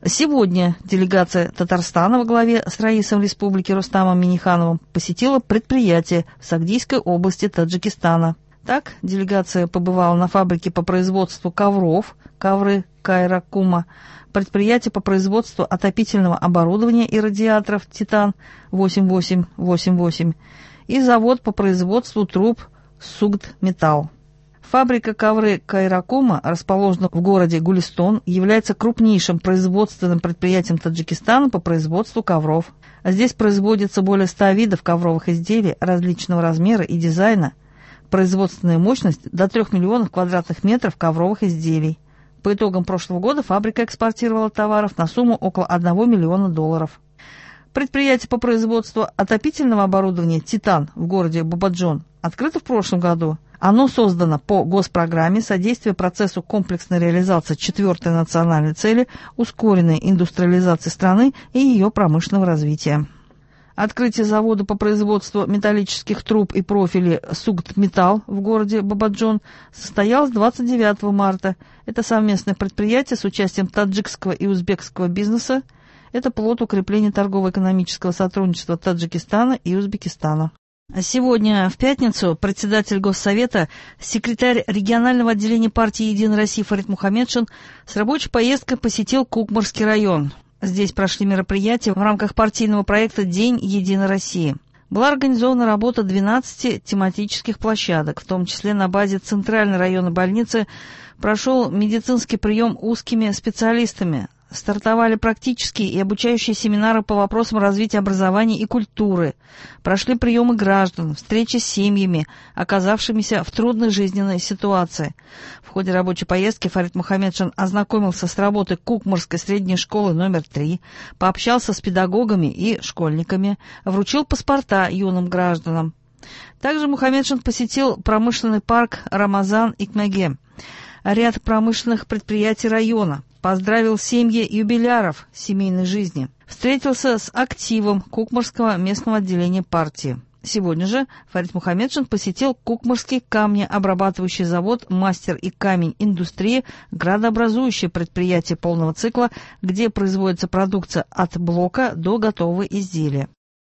Сегодня делегация Татарстана во главе с раисом республики Рустамом Миннихановым посетила предприятие в Сагдийской области Таджикистана. Так, делегация побывала на фабрике по производству ковров, ковры Кайракума, предприятие по производству отопительного оборудования и радиаторов «Титан-8888» и завод по производству труб «Сугдметалл». Фабрика ковры Кайракума, расположена в городе Гулистон, является крупнейшим производственным предприятием Таджикистана по производству ковров. Здесь производится более 100 видов ковровых изделий различного размера и дизайна. Производственная мощность до 3 миллионов квадратных метров ковровых изделий. По итогам прошлого года фабрика экспортировала товаров на сумму около $1 миллиона. Предприятие по производству отопительного оборудования «Титан» в городе Бабаджон открыто в прошлом году. Оно создано по госпрограмме «Содействие процессу комплексной реализации 4-й национальной цели ускоренной индустриализации страны и ее промышленного развития». Открытие завода по производству металлических труб и профилей «Сугдметалл» в городе Бабаджон состоялось 29 марта. Это совместное предприятие с участием таджикского и узбекского бизнеса. Это плод укрепления торгово-экономического сотрудничества Таджикистана и Узбекистана. Сегодня, в пятницу, председатель Госсовета, секретарь регионального отделения партии «Единая Россия» Фарид Мухаммедшин с рабочей поездкой посетил Кукмарский район. Здесь прошли мероприятия в рамках партийного проекта «День Единой России». Была организована работа 12 тематических площадок, в том числе на базе Центральной районной больницы прошел медицинский прием узкими специалистами. Стартовали практические и обучающие семинары по вопросам развития образования и культуры. Прошли приемы граждан, встречи с семьями, оказавшимися в трудной жизненной ситуации. В ходе рабочей поездки Фарид Мухаммедшин ознакомился с работой Кукмарской средней школы номер 3, пообщался с педагогами и школьниками, вручил паспорта юным гражданам. Также Мухаммедшин посетил промышленный парк «Рамазан Икмеге», ряд промышленных предприятий района, поздравил семьи юбиляров семейной жизни, встретился с активом Кукмарского местного отделения партии. Сегодня же Фарид Мухаммедшин посетил Кукмарский камнеобрабатывающий завод «Мастер и камень индустрии», градообразующее предприятие полного цикла, где производится продукция от блока до готового изделия.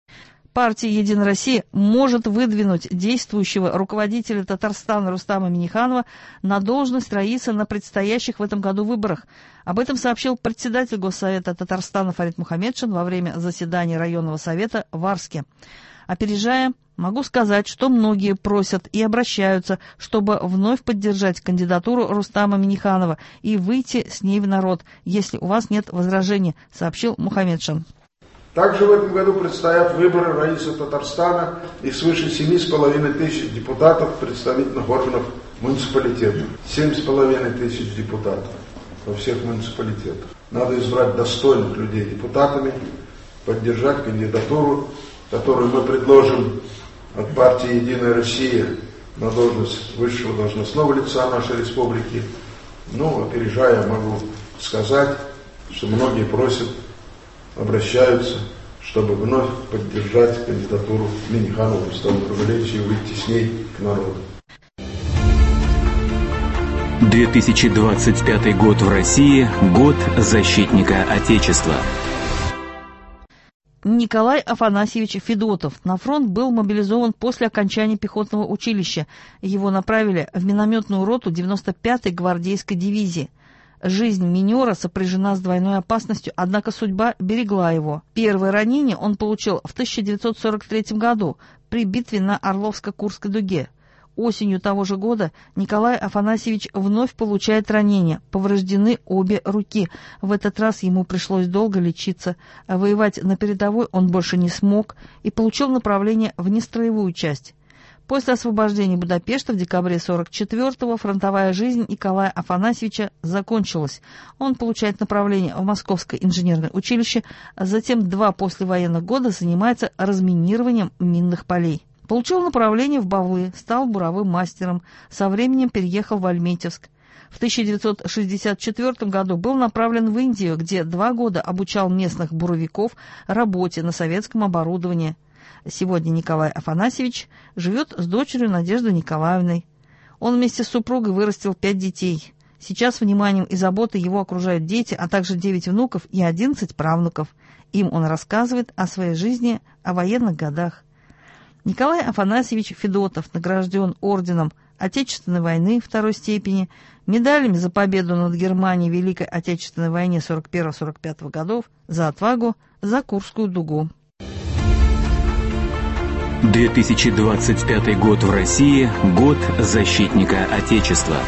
Партия «Единая Россия» может выдвинуть действующего руководителя Татарстана Рустама Минниханова на должность раиса на предстоящих в этом году выборах. Об этом сообщил председатель Госсовета Татарстана Фарид Мухаммедшин во время заседания районного совета в Арске. Опережая, могу сказать, что многие просят и обращаются, чтобы вновь поддержать кандидатуру Рустама Минниханова и выйти с ней в народ, если у вас нет возражений, сообщил Мухаммедшин. Также в этом году предстоят выборы раиса Татарстана и свыше 7,5 тысяч депутатов представительных органов муниципалитета. 7,5 тысяч депутатов во всех муниципалитетах. Надо избрать достойных людей депутатами, поддержать кандидатуру, которую мы предложим от партии «Единая Россия» на должность высшего должностного лица нашей республики. Опережая, могу сказать, что многие просят, обращаются, чтобы вновь поддержать кандидатуру Минниханова Рустама Курбалевича и выйти с ней к народу. 2025 год в России – год защитника Отечества. Николай Афанасьевич Федотов на фронт был мобилизован после окончания пехотного училища. Его направили в минометную роту 95-й гвардейской дивизии. Жизнь минера сопряжена с двойной опасностью, однако судьба берегла его. Первое ранение он получил в 1943 году при битве на Орловско-Курской дуге. Осенью того же года Николай Афанасьевич вновь получает ранение, повреждены обе руки. В этот раз ему пришлось долго лечиться. Воевать на передовой он больше не смог и получил направление в нестроевую часть. После освобождения Будапешта в декабре 1944-го фронтовая жизнь Николая Афанасьевича закончилась. Он получает направление в Московское инженерное училище, а затем 2 послевоенных года занимается разминированием минных полей. Получил направление в Бавлы, стал буровым мастером, со временем переехал в Альметьевск. В 1964 году был направлен в Индию, где 2 года обучал местных буровиков работе на советском оборудовании. Сегодня Николай Афанасьевич живет с дочерью Надеждой Николаевной. Он вместе с супругой вырастил 5 детей. Сейчас вниманием и заботой его окружают дети, а также 9 внуков и 11 правнуков. Им он рассказывает о своей жизни, о военных годах. Николай Афанасьевич Федотов награжден орденом Отечественной войны второй степени, медалями за победу над Германией в Великой Отечественной войне 41-45 годов, за отвагу, за Курскую дугу. 2025 год в России – год защитника Отечества.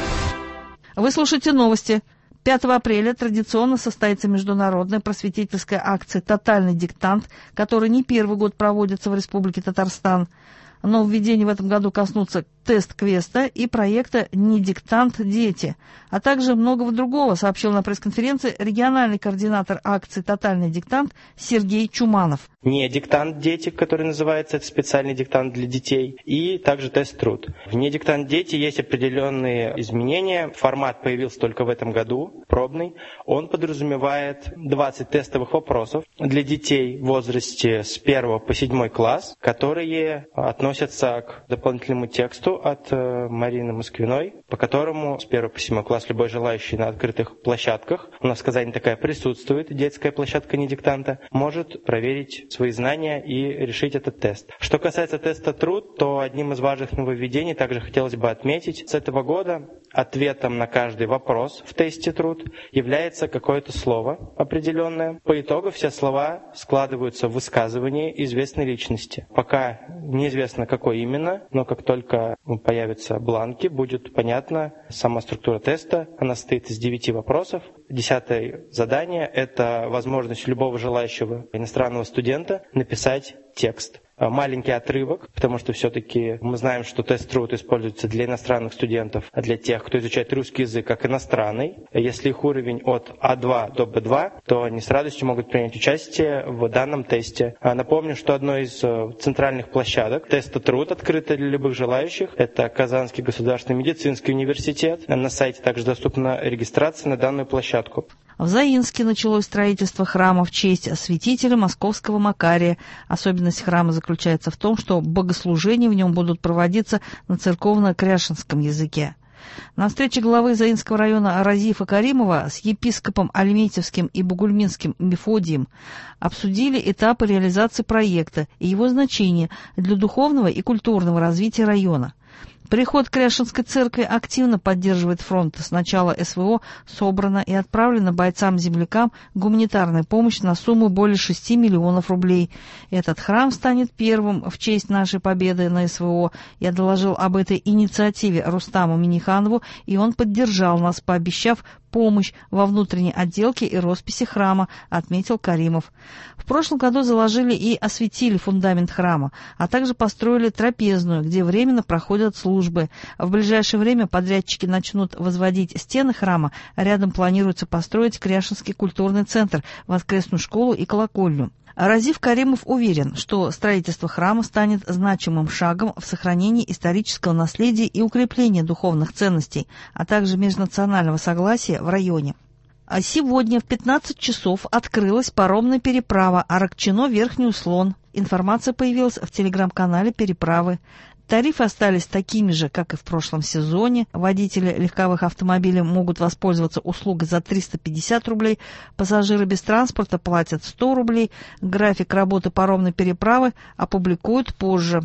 Вы слушаете новости. 5 апреля традиционно состоится международная просветительская акция «Тотальный диктант», которая не первый год проводится в Республике Татарстан. Нововведения в этом году коснутся тест-квеста и проекта «Не диктант, дети», а также многого другого, сообщил на пресс-конференции региональный координатор акции «Тотальный диктант» Сергей Чуманов. Не диктант дети, который называется, это специальный диктант для детей, и также тест-труд. В не диктант дети есть определенные изменения. Формат появился только в этом году, пробный. Он подразумевает 20 тестовых вопросов для детей в возрасте с 1 по 7 класс, которые относятся к дополнительному тексту от Марины Москвиной, по которому с 1 по 7 класс любой желающий на открытых площадках, у нас в Казани такая присутствует, детская площадка не диктанта, может проверить свои знания и решить этот тест. Что касается теста труд, то одним из важных нововведений также хотелось бы отметить, с этого года ответом на каждый вопрос в тесте труд является какое-то слово определенное. По итогу все слова складываются в высказывание известной личности. Пока неизвестно, какой именно, но как только появятся бланки, будет понятна сама структура теста. Она состоит из 9 вопросов. 10-е задание – это возможность любого желающего иностранного студента написать текст. Маленький отрывок, потому что все-таки мы знаем, что тест-труд используется для иностранных студентов, а для тех, кто изучает русский язык как иностранный. Если их уровень от А2 до Б2, то они с радостью могут принять участие в данном тесте. Напомню, что одной из центральных площадок теста труд, открытая для любых желающих, это Казанский государственный медицинский университет. На сайте также доступна регистрация на данную площадку. В Заинске началось строительство храма в честь святителя московского Макария. Особенность храма заключается в том, что богослужения в нем будут проводиться на церковно-кряшенском языке. На встрече главы Заинского района Разифа Каримова с епископом Альметьевским и Бугульминским Мефодием обсудили этапы реализации проекта и его значение для духовного и культурного развития района. Приход Кряшенской церкви активно поддерживает фронт. С начала СВО собрана и отправлена бойцам-землякам гуманитарная помощь на сумму более 6 миллионов рублей. Этот храм станет первым в честь нашей победы на СВО. Я доложил об этой инициативе Рустаму Миниханову, и он поддержал нас, пообещав помощь во внутренней отделке и росписи храма, отметил Каримов. В прошлом году заложили и осветили фундамент храма, а также построили трапезную, где временно проходят службы. В ближайшее время подрядчики начнут возводить стены храма, а рядом планируется построить Кряшенский культурный центр, воскресную школу и колокольню. Разиф Каримов уверен, что строительство храма станет значимым шагом в сохранении исторического наследия и укреплении духовных ценностей, а также межнационального согласия в районе. А сегодня в 15 часов открылась паромная переправа Аракчино-Верхний Услон. Информация появилась в телеграм-канале переправы. Тарифы остались такими же, как и в прошлом сезоне. Водители легковых автомобилей могут воспользоваться услугой за 350 рублей. Пассажиры без транспорта платят 100 рублей. График работы паромной переправы опубликуют позже.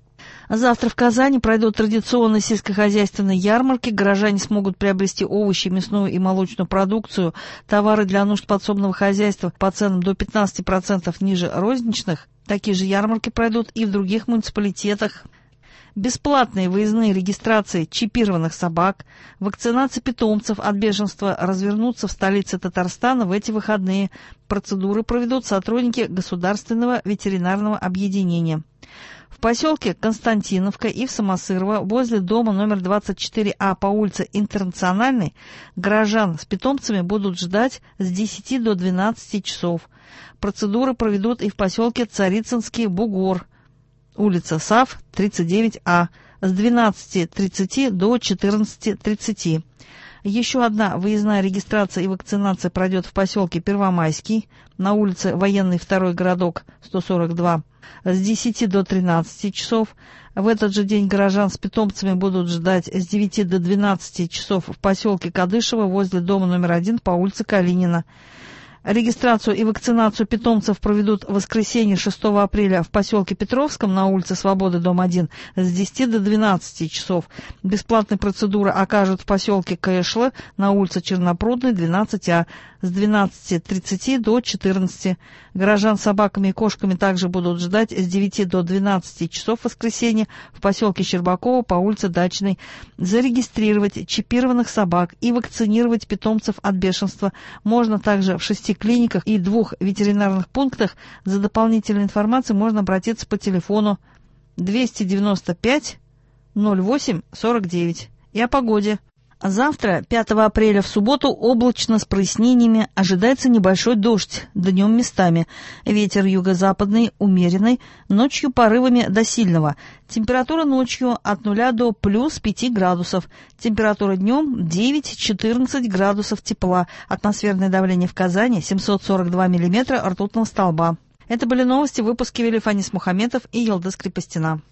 Завтра в Казани пройдут традиционные сельскохозяйственные ярмарки. Горожане смогут приобрести овощи, мясную и молочную продукцию, товары для нужд подсобного хозяйства по ценам до 15% ниже розничных. Такие же ярмарки пройдут и в других муниципалитетах. Бесплатные выездные регистрации чипированных собак, вакцинация питомцев от бешенства развернутся в столице Татарстана в эти выходные. Процедуры проведут сотрудники Государственного ветеринарного объединения. В поселке Константиновка и в Самосырово возле дома номер 24А по улице Интернациональной горожан с питомцами будут ждать с 10 до 12 часов. Процедуры проведут и в поселке Царицынский Бугор, улица САФ, 39А, с 12:30 до 14:30. Еще одна выездная регистрация и вакцинация пройдет в поселке Первомайский на улице Военный 2-й городок 142 с 10 до 13 часов. В этот же день горожан с питомцами будут ждать с 9 до 12 часов в поселке Кадышево возле дома номер 1 по улице Калинина. Регистрацию и вакцинацию питомцев проведут в воскресенье 6 апреля в поселке Петровском на улице Свободы, дом 1 с 10 до 12 часов. Бесплатные процедуры окажут в поселке Кэшлы на улице Чернопрудной, 12А с 12:30 до 14. Горожан с собаками и кошками также будут ждать с 9 до 12 часов в воскресенье в поселке Щербакова по улице Дачной. Зарегистрировать чипированных собак и вакцинировать питомцев от бешенства можно также в 6 клиниках и 2 ветеринарных пунктах. За дополнительной информацией можно обратиться по телефону 295 08 49. И о погоде. Завтра, 5 апреля, в субботу, облачно с прояснениями, ожидается небольшой дождь, днем местами. Ветер юго-западный, умеренный, ночью порывами до сильного. Температура ночью от 0 до плюс 5 градусов. Температура днем 9-14 градусов тепла. Атмосферное давление в Казани 742 миллиметра ртутного столба. Это были новости в выпуске вели Фанис Мухаметов и Елдыс Крепостина.